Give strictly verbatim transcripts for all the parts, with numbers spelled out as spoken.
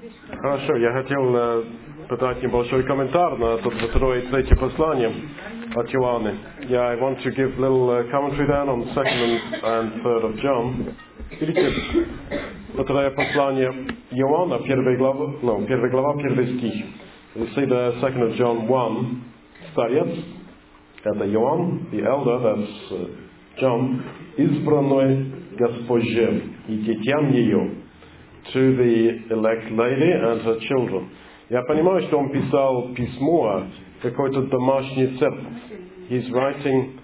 Хорошо, я хотел э, подать небольшой комментарий на то второе и третье послание от Иоанна. Yeah, I want to give a little uh, commentary then on the second and, and third of John. Видите, второе послание Иоанна, первая глава, no, первая глава, первый стих. You see the second of John one, старец, это Иоанн, the elder, that's uh, John, избранной Госпоже и детям ее. To the elect lady and her children. Я понимаю, что он писал письмо какой-то домашней церкви. He's writing,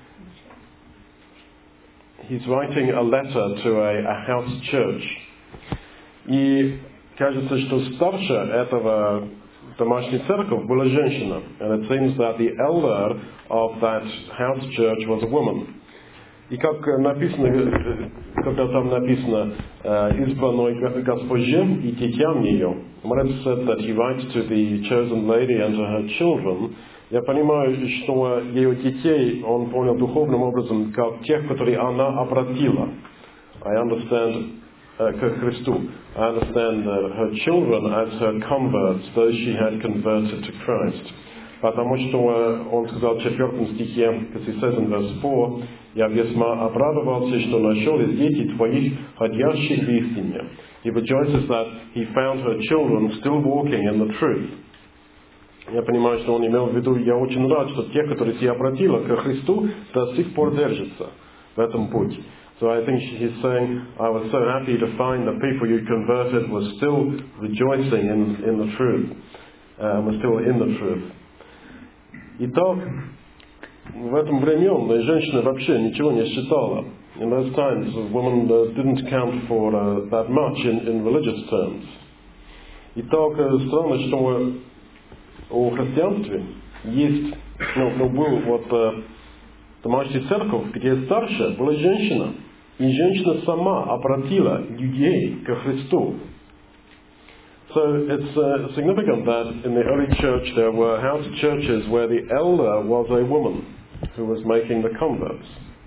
he's writing a letter to a, a house church. И кажется, что старше этого домашней церкви была женщина. And it seems that the elder of that house church was a woman. И как написано, когда там написано избранной госпоже и детям ее, when it said that he writes to the chosen lady and to her children, я понимаю, что ее детей он понял духовным образом как тех, которые она обратила. I understand uh, к Христу. I understand uh, her children as her converts, those she had converted to Christ. Потому что он сказал в четвертом стихе, because he says in verse four, «Я весьма обрадовался, что нашел из детей твоих, ходящих в истине». He rejoices that he found her children still walking in the truth. Я понимаю, что он имел в виду, я очень рад, что те, которые себя обратили к Христу, до сих пор держатся в этом пути. So I think he's saying, I was so happy to find the people you converted were still rejoicing in, in the truth, uh, were still in the truth. Итак, в этом времени женщина вообще ничего не считала. In those times, women uh, didn't count for uh, that much in, in religious terms. Итак, странно, что у христианстве есть, ну, ну был вот uh, домашняя церковь, где старше была женщина, и женщина сама обратила людей к Христу. So it's uh, significant that in the early church there were house churches where the elder was a woman who was making the converts.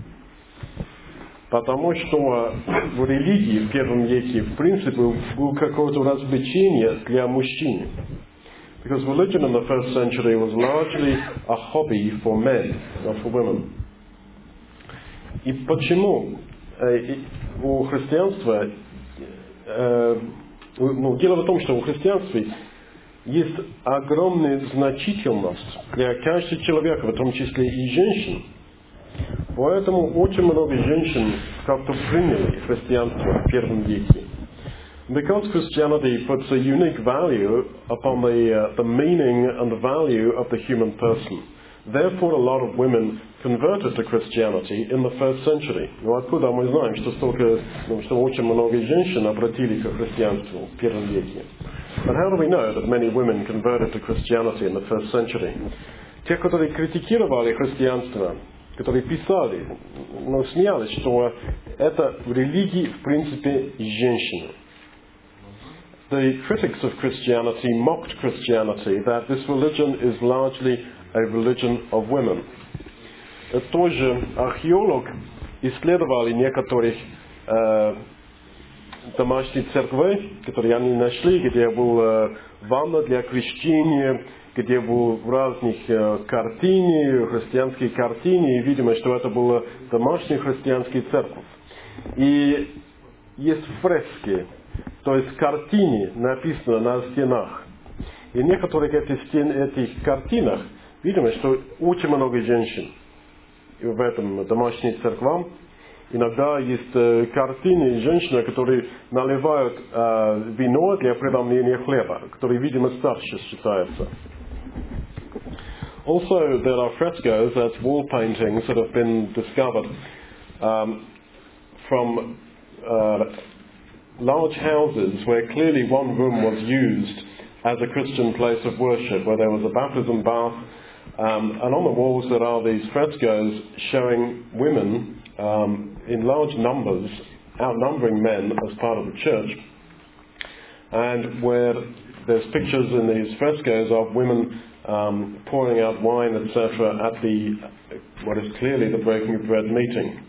Потому что в религии в первом веке в принципе было какое-то развлечение для мужчин. Because religion in the first century was largely a hobby for men, not for women. И почему э, у христианства э, Ну, дело в том, что у христианства есть огромная значительность для каждого человека, в том числе и женщин. Поэтому очень много женщин как-то приняли христианство в первом веке. Because Christianity puts a unique value upon the, uh, the meaning and the value of the human person. Therefore, a lot of women converted to Christianity in the first century. Ну, откуда мы знаем, что столько, ну, что очень много женщин обратились к христианству в первом веке? But how do we know that many women converted to Christianity in the first century? Те, которые критиковали христианство, которые писали, ну, смеялись, что это в религии, в принципе, женщины. The critics of Christianity mocked Christianity that this religion is largely a religion of women. Тоже археолог исследовали некоторых э, домашних церквей, которые они нашли, где была э, ванна для крещения, где были разных э, картины, христианские картины, и видимо, что это была домашняя христианская церковь. И есть фрески, то есть картины написаны на стенах. И в некоторых этих, стен, этих картинах видимо, что очень много женщин в этом домашней церквам. Иногда есть э, картины женщин, которые наливают э, вино для преломления хлеба, которые, видимо, старше считаются. Also, there are frescoes, that's wall paintings that have been discovered um, from uh, large houses where clearly one room was used as a Christian place of worship, where there was a baptism bath. Um, and on the walls there are these frescoes showing women um, in large numbers, outnumbering men as part of the church, and where there's pictures in these frescoes of women um, pouring out wine, et cetera, at the what is clearly the breaking of bread meeting.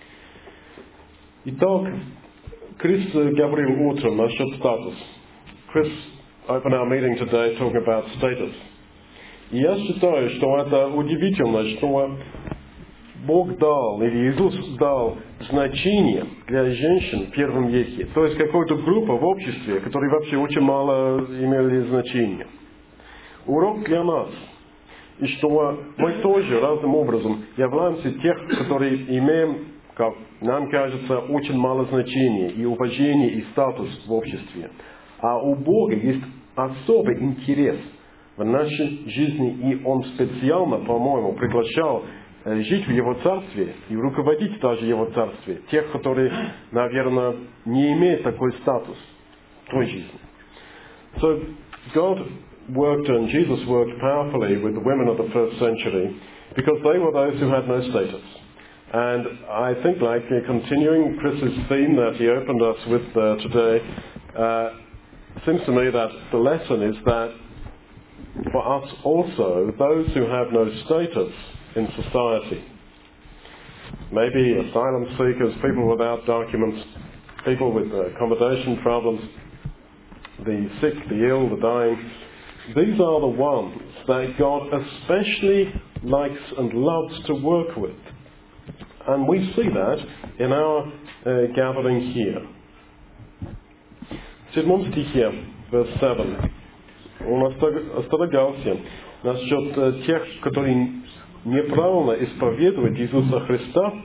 Итак, Крис говорил утром насчет статуса. Chris opened our meeting today talking about status. И я считаю, что это удивительно, что Бог дал, или Иисус дал значение для женщин в первом веке. То есть какая-то группа в обществе, которые вообще очень мало имели значения. Урок для нас. И что мы тоже разным образом являемся тех, которые имеем, как нам кажется, очень мало значения, и уважения, и статус в обществе. А у Бога есть особый интерес в нашей жизни, и Он специально, по-моему, приглашал жить в Его Царстве и руководить даже Его Царстве тех, которые, наверное, не имеют такой статус в той жизни. So, God worked and Jesus worked powerfully with the women of the first century because they were those who had no status. And I think, like uh, continuing Chris's theme that he opened us with uh, today, uh, seems to me that the lesson is that for us also, those who have no status in society, maybe asylum seekers, people without documents, people with uh, accommodation problems, the sick, the ill, the dying, these are the ones that God especially likes and loves to work with. And we see that in our uh, gathering here. В седьмом стихе, verse seven, он остерегался насчет тех, которые неправильно исповедуют Иисуса Христа,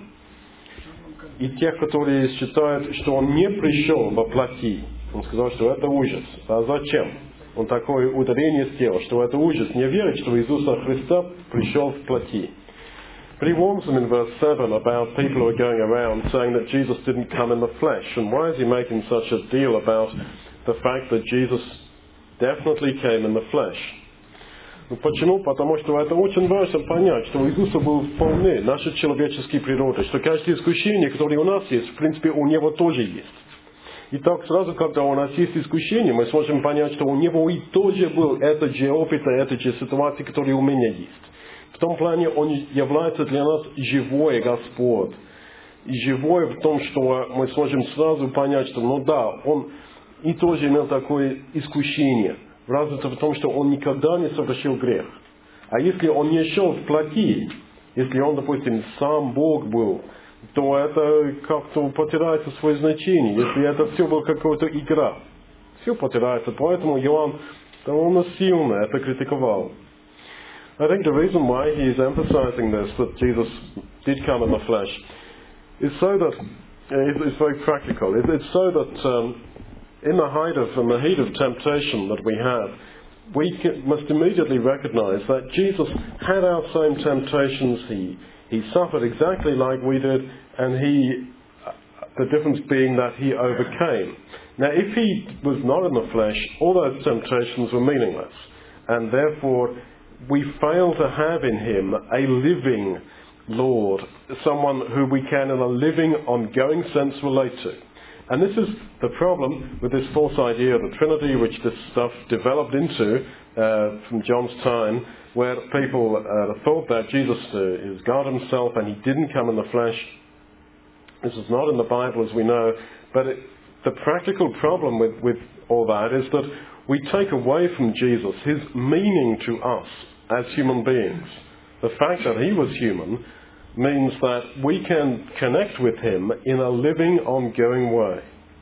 и тех, которые считают, что Он не пришел во плоти. Он сказал, что это ужас. А зачем? Он такое ударение сделал, что это ужас. Не верить, что Иисуса Христа пришел в плоти. But he warns them in verse seven about people who are going around saying that Jesus didn't come in the flesh. And why is he making such a deal about the fact that Jesus definitely came in the flesh? Ну, почему? Потому что это очень важно понять, что у Иисуса был вполне нашей человеческой природы, что каждое искушение, которое у нас есть, в принципе, у Него тоже есть. И так сразу, когда у нас есть искушение, мы сможем понять, что у Него и тоже был этот же опыт, эта же ситуация, которая у меня есть. В том плане Он является для нас живой Господь. И живой в том, что мы сможем сразу понять, что, ну да, Он и тоже имел такое искушение. Разница в том, что Он никогда не совершил грех. А если Он не шел в плоти, если Он, допустим, сам Бог был, то это как-то потеряется свое значение. Если это все была какая-то игра, все потеряется. Поэтому Иоанн довольно сильно это критиковал. I think the reason why he is emphasizing this, that Jesus did come in the flesh, is so that, uh, it's very practical, it, it's so that um, in the height of, in the heat of temptation that we have, we can, must immediately recognize that Jesus had our same temptations. He, he suffered exactly like we did, and he, the difference being that he overcame. Now, if he was not in the flesh, all those temptations were meaningless, and therefore we fail to have in him a living Lord, someone who we can in a living, ongoing sense relate to. And this is the problem with this false idea of the Trinity, which this stuff developed into uh, from John's time, where people uh, thought that Jesus uh, is God himself and he didn't come in the flesh. This is not in the Bible, as we know, but it, the practical problem with, with all that is that we take away from Jesus his meaning to us as human beings. The fact that he was human means that we can connect with him in a living, ongoing way.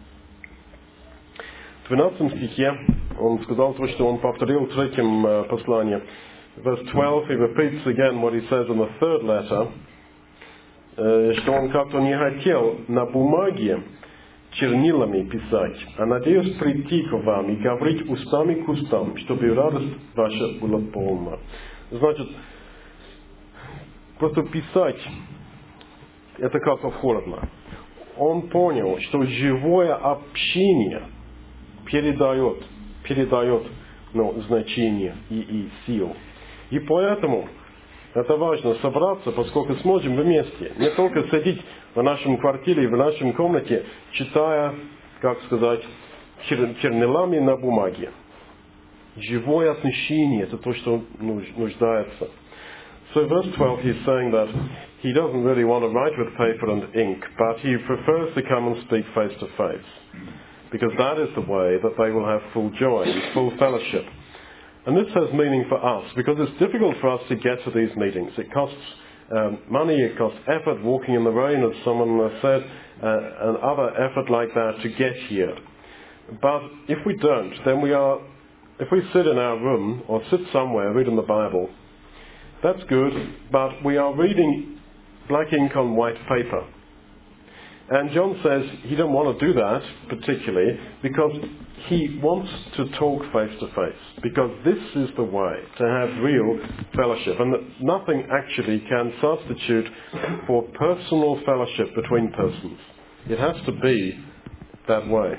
В двенадцатом стихе он сказал то, что он повторил в третьем uh, послании. Verse twelve, he repeats again what he says in the third letter, uh, что он как-то не хотел на бумаге чернилами писать, а надеюсь прийти к вам и говорить устами к устам, чтобы радость ваша была полна. Значит, просто писать, это как-то холодно. Он понял, что живое общение передает, передает ну, значение и, и силу. И поэтому это важно собраться, поскольку сможем вместе. Не только сидеть в нашем квартире, в нашем комнате, читая, как сказать, чер- чернилами на бумаге. Живое отношение – это то, что нуждается. So verse twelve, he's saying that he doesn't really want to write with paper and ink, but he prefers to come and speak face to face. because that is the way that they will have full joy and full fellowship. And this has meaning for us, because it's difficult for us to get to these meetings. It costs um, money, it costs effort, walking in the rain, as someone said, uh, and other effort like that to get here. But if we don't, then we are, if we sit in our room or sit somewhere reading the Bible, that's good, but we are reading black ink on white paper. And John says he doesn't want to do that particularly because he wants to talk face to face, because this is the way to have real fellowship, and that nothing actually can substitute for personal fellowship between persons. It has to be that way.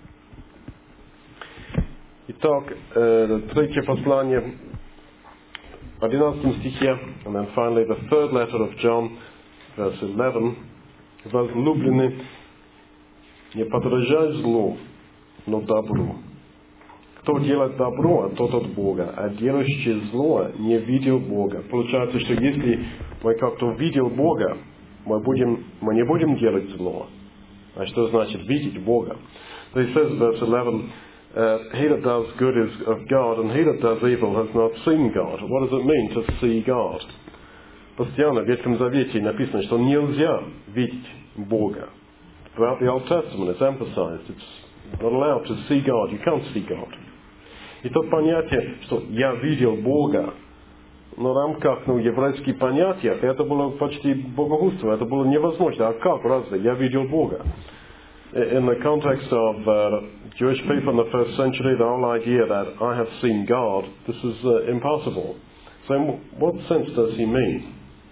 Итак, третье послание в одиннадцатом стихе, and then finally the third letter of John, verse eleven. Возлюбленный, не подражай злу, но добру. Кто делает добро, тот от Бога, а делающий зло не видел Бога. Получается, что если мы как-то видел Бога, мы, будем, мы не будем делать зло. А что значит видеть Бога? So he says, verse eleven, uh, he that does good is of God, and he that does evil has not seen God. What does it mean to see God? Постоянно в Ветхом Завете написано, что нельзя видеть Бога. Throughout the Old Testament it's emphasized. It's not allowed to see God. You can't see God. И то понятие, что я видел Бога, на рамках ну, еврейских понятий, это было почти богохульство. Это было невозможно. А как? Разве? Я видел Бога. In the context of uh, Jewish people in the first century, the whole idea that I have seen God, this is uh, impossible. So in what sense does he mean?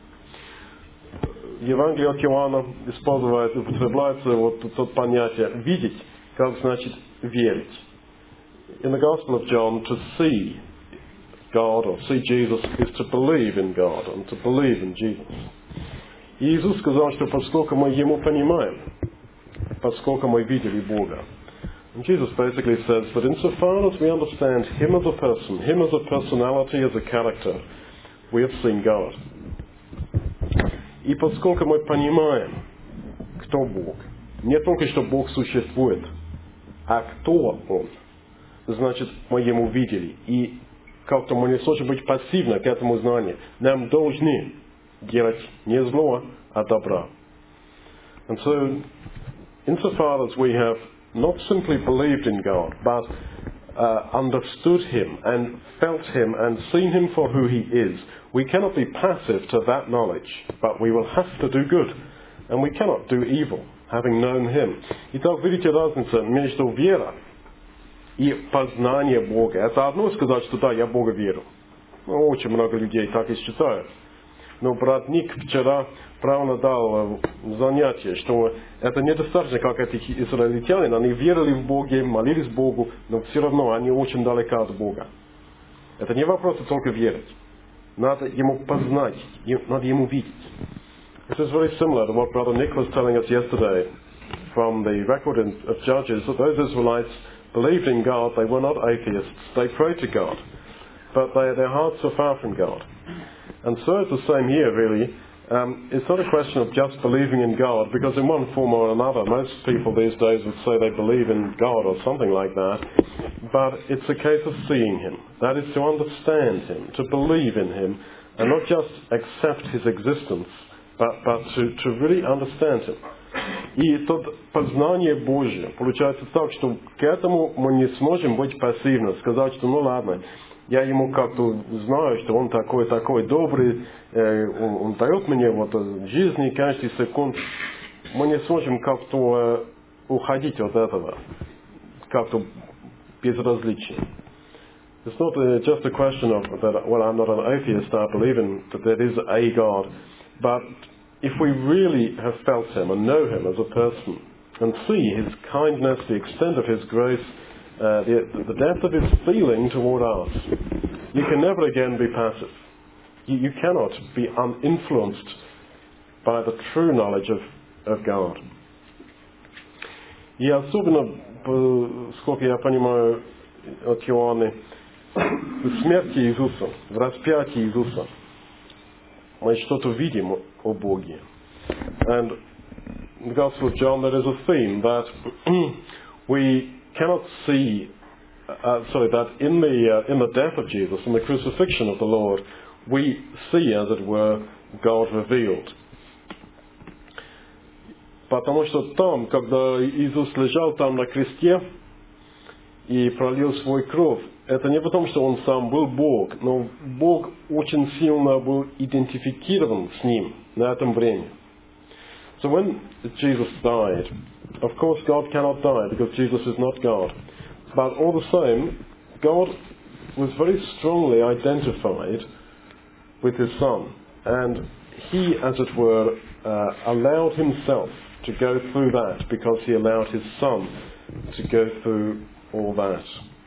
В Евангелии от Иоанна используется, употребляется вот то понятие «видеть», как значит «верить». In the Gospel of John, to see God or see Jesus is to believe in God and to believe in Jesus. И Иисус сказал, что поскольку мы Ему понимаем, поскольку мы видели Бога. And Jesus basically says that insofar as we understand Him as a person, Him as a personality, as a character, we have seen God. И поскольку мы понимаем, кто Бог, не только что Бог существует, а кто Он, значит, мы Ему видели. И как-то мы не сможем быть пассивны к этому знанию. Нам должны делать не зло, а добра. And so, insofar as we have not simply believed in God, but uh, understood Him and felt Him and seen Him for who He is, we cannot be passive to that knowledge, but we will have to do good. And we cannot do evil, having known Him. Итак, видите разницу между верой и познанием Бога. Это одно сказать, что да, я Бога верю. Ну, очень много людей так и считают. Но брат Ник вчера правильно дал занятие, что это недостаточно, как эти израильтяне. Они верили в Бога, молились Богу, но все равно они очень далеко от Бога. Это не вопрос только верить. Надо Ему познать, надо Ему видеть. This is very similar to what Brother Nick was telling us yesterday from the record of Judges, that those Israelites believed in God, they were not atheists, they prayed to God, but they, their hearts were far from God. And so it's the same here, really. Um, it's not a question of just believing in God, because in one form or another, most people these days would say they believe in God or something like that, but it's a case of seeing Him. That is to understand Him, to believe in Him, and not just accept His existence, but, but to, to really understand Him. И то познание Божье получается так, что к этому мы не сможем быть пассивны, сказать, что ну ладно, я ему как-то знаю, что он такой-такой добрый, э, он, он дает мне вот жизни каждый секунд. Мы не сможем как-то э, уходить от этого, как-то безразличие. It's not uh, just a question of that, well, I'm not an atheist, I believe in that there is a God. But if we really have felt Him and know Him as a person and see His kindness, the extent of His grace, uh, the, the depth of His feeling toward us, you can never again be passive. You, you cannot be uninfluenced by the true knowledge of, of God. И особенно, сколько я понимаю от Иоанна, в смерти Иисуса, в распятии Иисуса, мы что-то видим о Боге. And in the Gospel of John, there is a theme that we cannot see, uh, sorry, that in the, uh, in the death of Jesus, in the crucifixion of the Lord, we see, as it were, God revealed. Потому что там, когда Иисус лежал там на кресте и пролил свой кровь, это не потому, что Он сам был Бог, но Бог очень сильно был идентифицирован с Ним на этом времени. So when Jesus died, of course God cannot die because Jesus is not God. But all the same, God was very strongly identified with His Son. And He, as it were, uh, allowed Himself to go through that because He allowed His Son to go through all that.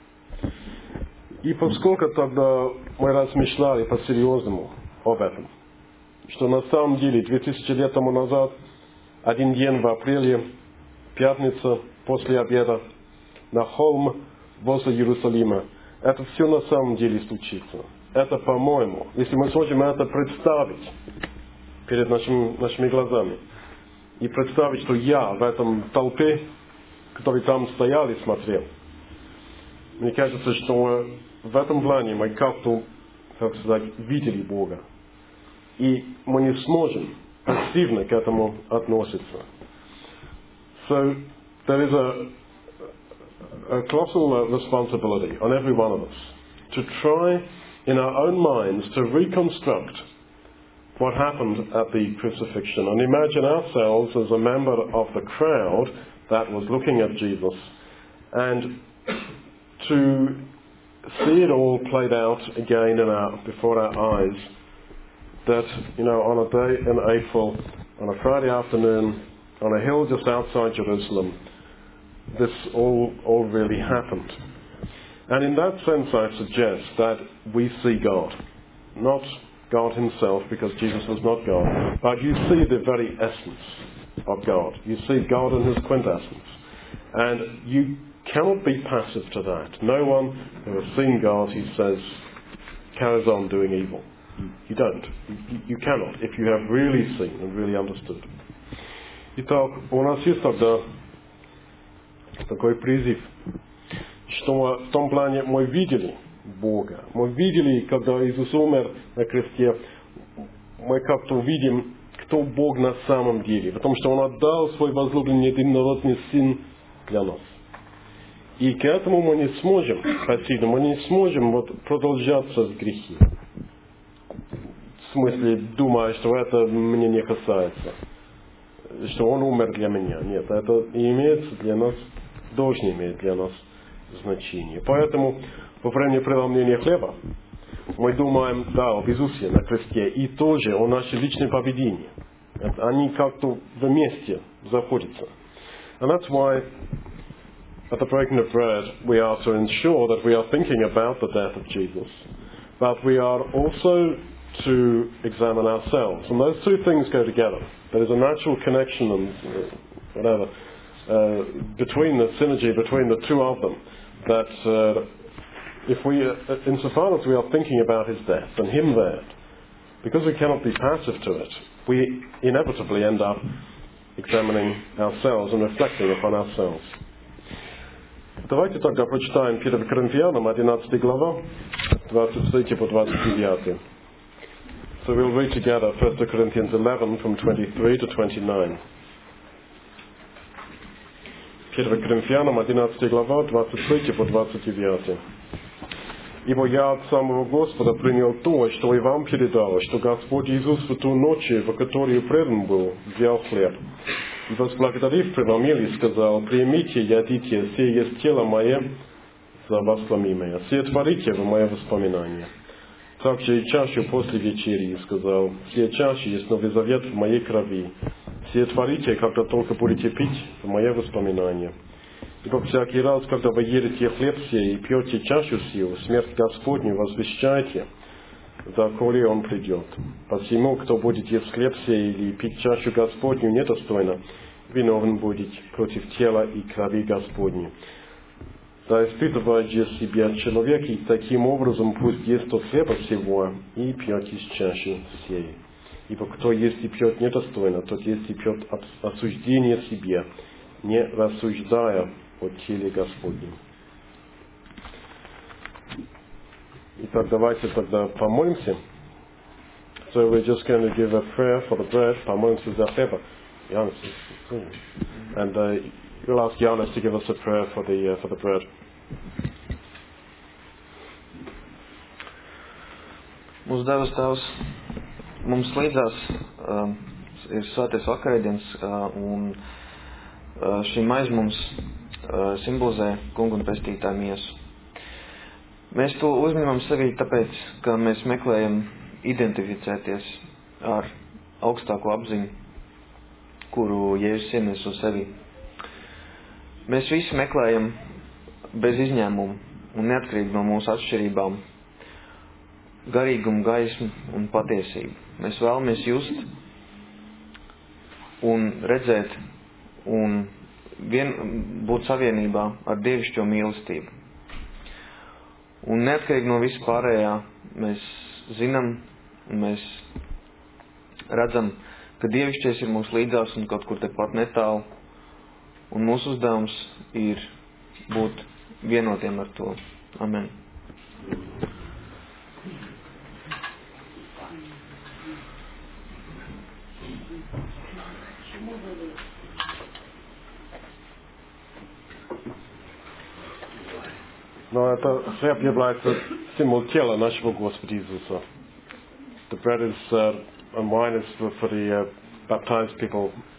И поскольку тогда мы размышляли по-серьезному об этом, что на самом деле две тысячи лет тому назад, один день в апреле, пятница, после обеда, на холм возле Иерусалима, это все на самом деле случится. Это, по-моему, если мы сможем это представить перед нашими, нашими глазами, и представить, что я в этом толпе, который там стоял и смотрел, мне кажется, что в этом плане мы как-то, как сказать, видели Бога. И мы не сможем активно к этому относиться. So, there is a, a colossal responsibility on every one of us to try in our own minds to reconstruct what happened at the crucifixion and imagine ourselves as a member of the crowd that was looking at Jesus and to see it all played out again in our, before our eyes, that, you know, on a day in April, on a Friday afternoon, on a hill just outside Jerusalem, this all, all really happened. And in that sense I suggest that we see God, not God Himself, because Jesus was not God, but you see the very essence of God. You see God in His quintessence. And you cannot be passive to that. No one who has seen God, He says, carries on doing evil. You, you don't. You, you cannot, if you have really seen and really understood. Итак, у нас есть тогда такой призыв, что в том плане мы видели Бога. Мы видели, когда Иисус умер на кресте, мы как-то увидим, кто Бог на самом деле. Потому что Он отдал свой возлюбленный единородный Сын для нас. И к этому мы не сможем пойти, мы не сможем вот продолжаться в грехе. В смысле, думая, что это мне не касается. Что Он умер для меня. Нет, это имеет для нас, должен иметь для нас значение. Поэтому во время преломления хлеба мы думаем, да, об Иисусе на кресте и тоже о нашей личной победении. Они как-то вместе заходятся. And that's why at the breaking of bread we are to ensure that we are thinking about the death of Jesus, but we are also to examine ourselves. And those two things go together. There is a natural connection and uh, whatever uh, between the synergy between the two of them. That uh, if we, uh, insofar as we are thinking about His death and Him there, because we cannot be passive to it, we inevitably end up examining ourselves and reflecting upon ourselves. Давайте тогда прочитаем первое Коринфянам, одиннадцатая глава, двадцать три по двадцать девять. So we'll read together First Corinthians eleven from twenty-three to twenty-nine. первое Коринфянам, одиннадцатая глава, двадцать три по двадцать девять. «Ибо я от самого Господа принял то, что и вам передал, что Господь Иисус в ту ночь, в которую предан был, взял хлеб. И, возблагодарив, преломил и сказал: примите, ядите, сие есть тело мое за вас ломимое, сие творите в мое воспоминание. Также и чашу после вечери сказал: сие чаша есть новый завет в моей крови, сие творите, когда только будете пить, в мое воспоминание. Ибо всякий раз, когда вы едите хлеб сей и пьете чашу сию, смерть Господню возвещайте, доколе Он придет. Посему, кто будет есть хлеб сей или пить чашу Господню недостойно, виновен будет против тела и крови Господней. Да испытывает же себя человек, и таким образом пусть ест от хлеба сего и пьет из чаши сей. Ибо кто ест и пьет недостойно, тот ест и пьет осуждение себе, не рассуждая о теле Господнем. Итак, давайте тогда помолимся. So we're just going to give a prayer for the bread. Помолимся за хлеба. Янис, and uh, we'll ask Янис to give us a prayer for the uh, for the bread. Mūsu Devas Tēvs, mums līdzās uh, ir svētais vakarēdienas, uh, un uh, šī maize mums uh, simbolizē Kungu un Pestītāju miesu. Mēs to uzņemam sevī tāpēc, ka mēs meklējam identificēties ar augstāko apziņu, kuru Jēzus ieneso sevī. Mēs visi meklējam bez izņēmumu un neatkarīgi no mūsu atšķirībām garīgumu, gaismu un patiesību. Mēs vēlamies just un redzēt un vien, būt savienībā ar dievišķo mīlestību. Un neatkarīgi no visu pārējā mēs zinām un mēs redzam, ka dievišķies ir mums līdzās un kaut kur tepat netālu. Un mūsu uzdevums ir būt vienotiem ar to. Amen. Но это хлеб является символ тела нашего Господа Иисуса. The bread is uh, and wine is for, for the uh, baptized people